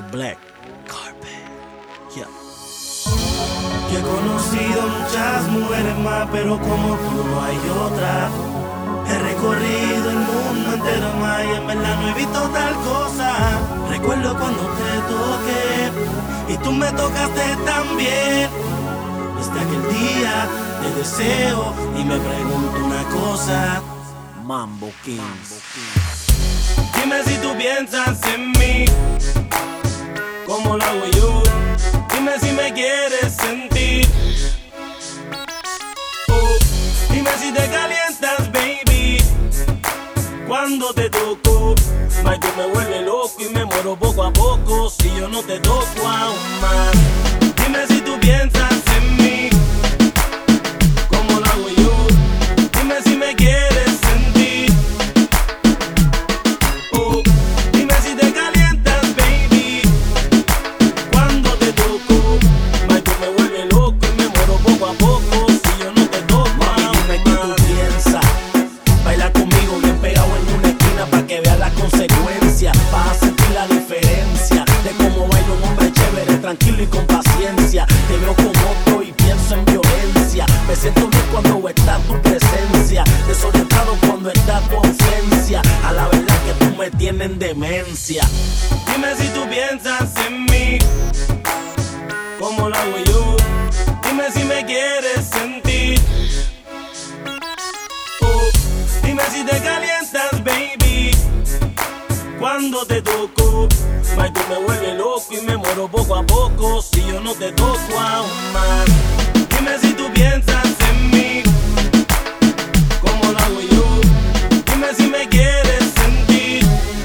Black Carpet. Yeah. Yo he conocido muchas mujeres más, pero como tú no hay otra. He recorrido el mundo entero más y en verdad no he visto tal cosa. Recuerdo cuando te toqué y tú me tocaste también. Desde aquel día te deseo y me pregunto una cosa. Mambo Kings. Dime si tú piensas en mí, como lo hago yo. Dime si me quieres sentir. Dime si te calientas, baby, cuando te toco. Más que me vuelve loco y me muero poco a poco si yo no te toco aún más. Dime si tú piensas en mí, como lo hago yo. Dime si me quieres sentir. Dime si te calientas, baby, cuando te toco. Más que me vuelve loco y me muero poco a poco si yo no te toco. Dime qué tú piensas. Baila conmigo bien pegado en una esquina pa' que veas la consecuencia. Vas a sentir la diferencia de cómo baila un hombre chévere, tranquilo y con paciencia. Te veo como otro y pienso en violencia. Me siento bien cuando está tu presencia, desorientado cuando está tu ausencia. A la verdad que tú me tienes en demencia. Dime si tú piensas en mí, como lo hago yo. Dime si me quieres sentir. Dime si te calientas, baby, cuando te toco. Más tú me vuelve loco y me muero poco a poco si yo no te toco aún más. Dime si tú piensas en mí, como lo hago yo. Dime si me quieres sentir.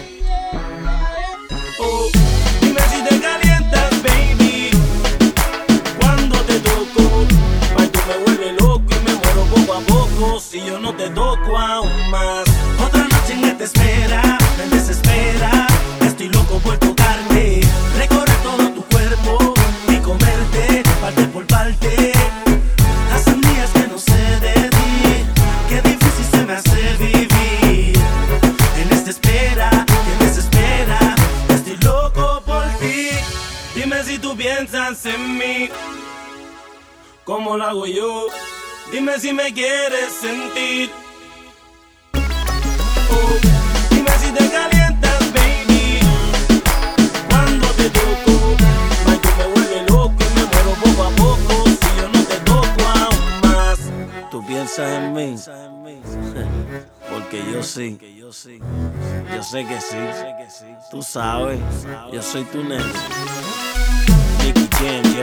Dime si te calientas, baby, cuando te toco. Más tú me vuelve loco y me muero poco a poco si yo no te toco aún más. Otra noche en esta espera me desespera. Estoy loco por tocarte, recorrer todo tu cuerpo y comerte parte por parte. Hace días que no sé de ti, qué difícil se me hace vivir en esta espera que desespera. Estoy loco por ti. Dime si tú piensas en mí, como lo hago yo. Dime si me quieres sentir. Dime si te calientas, baby, cuando te toco. Más que me vuelve loco y me muero poco a poco si yo no te toco aún más. ¿Tú piensas en mí? Porque yo sí. Yo sé que sí. Tú sabes, yo soy tu nene. Nicky Jam,